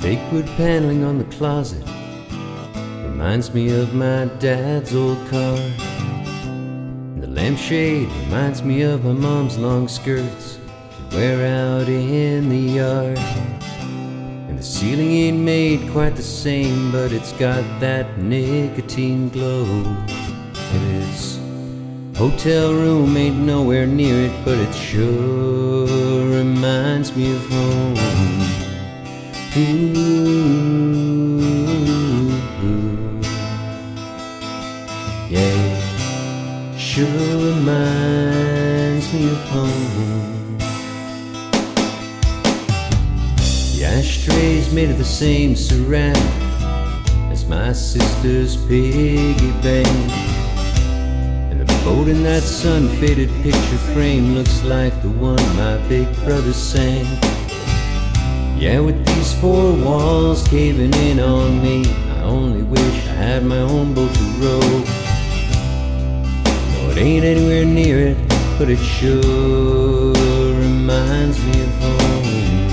Fake wood paneling on the closet reminds me of my dad's old car. And the lampshade reminds me of my mom's long skirts she'd wear out in the yard. And the ceiling ain't made quite the same, but it's got that nicotine glow. And his hotel room ain't nowhere near it, but it sure reminds me of home. Ooh, yeah, sure reminds me of home. The ashtray's made of the same ceramic as my sister's piggy bank, and the boat in that sun-faded picture frame looks like the one my big brother sank. Yeah, with these four walls caving in on me, I only wish I had my own boat to row. No, it ain't anywhere near it, but it sure reminds me of home.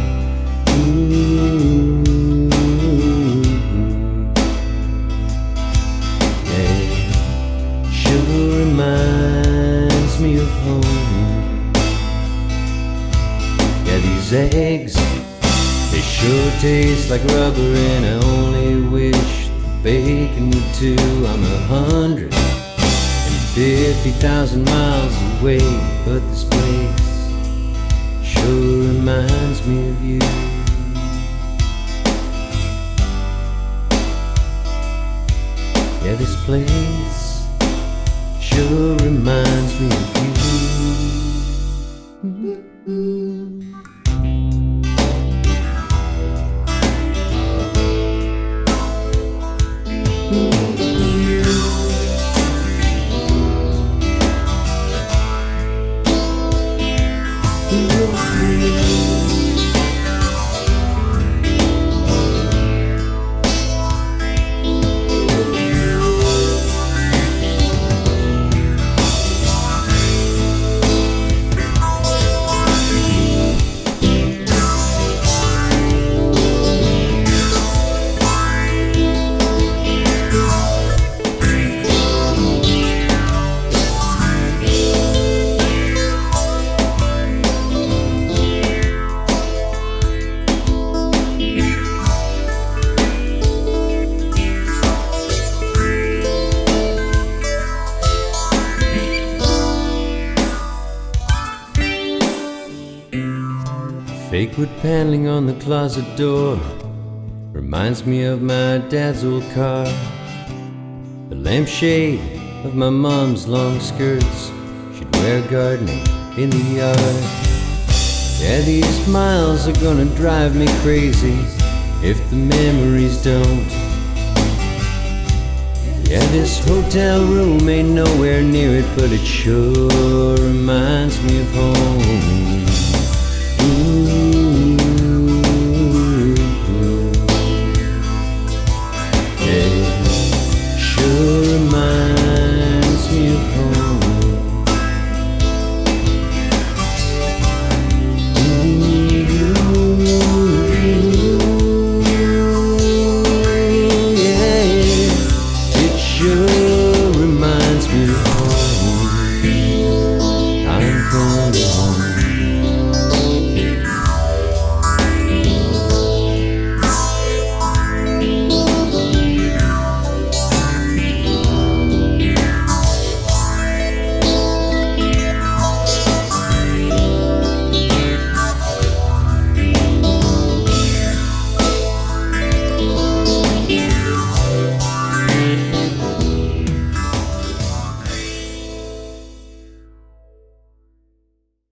Ooh, yeah, sure reminds me of home. Yeah, these eggs, they sure taste like rubber, and I only wish the bacon would too. I'm 150,000 miles away, but this place sure reminds me of you. Yeah, this place sure reminds me of you. Fake wood paneling on the closet door reminds me of my dad's old car. The lampshade of my mom's long skirts she'd wear gardening in the yard. Yeah, these miles are gonna drive me crazy if the memories don't. Yeah, this hotel room ain't nowhere near it, but it sure reminds me of home.